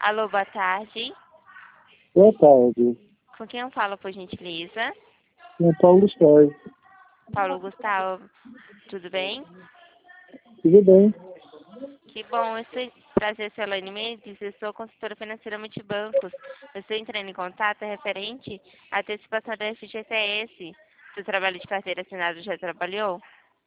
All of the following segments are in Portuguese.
Alô, boa tarde. Boa tarde. Com quem eu falo, por gentileza? Com Paulo Gustavo. Paulo Gustavo, tudo bem? Tudo bem? Que bom, eu sou prazer, Celane Mendes, eu sou consultora financeira multibancos. Eu estou entrando em contato referente à antecipação da FGTS. Seu trabalho de carteira assinada já trabalhou?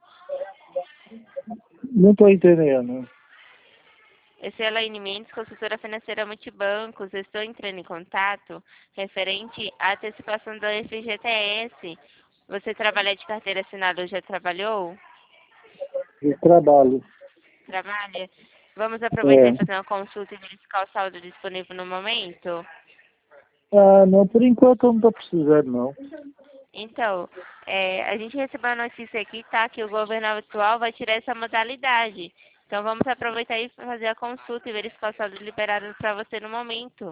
Não estou entendendo. Eu sou Elaine Mendes, consultora financeira multibancos. Eu estou entrando em contato referente à antecipação da FGTS. Você trabalha de carteira assinada ou já trabalhou? Eu trabalho. Trabalha? Vamos aproveitar É. e fazer uma consulta e verificar o saldo disponível no momento? Ah, não, por enquanto eu não estou precisando, não. Então, a gente recebeu a notícia aqui, tá? Que o governo atual vai tirar essa modalidade. Então, vamos aproveitar e fazer a consulta e verificar o saldo liberado para você no momento.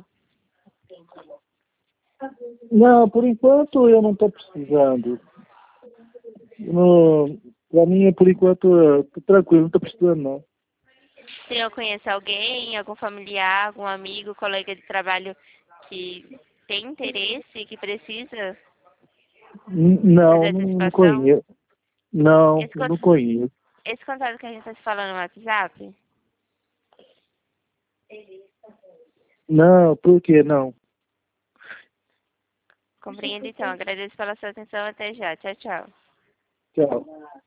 Não, por enquanto eu não estou precisando. No, Para mim, por enquanto, eu tô tranquilo, não estou precisando, não. Se eu conheço alguém, algum familiar, algum amigo, colega de trabalho que tem interesse, que precisa Não, fazer não antecipação, conheço. Não, esse, eu não con- conheço. esse contato que a gente está se falando no WhatsApp, Não, por que não? compreendo então. Agradeço pela sua atenção. Até já. Tchau, tchau. Tchau.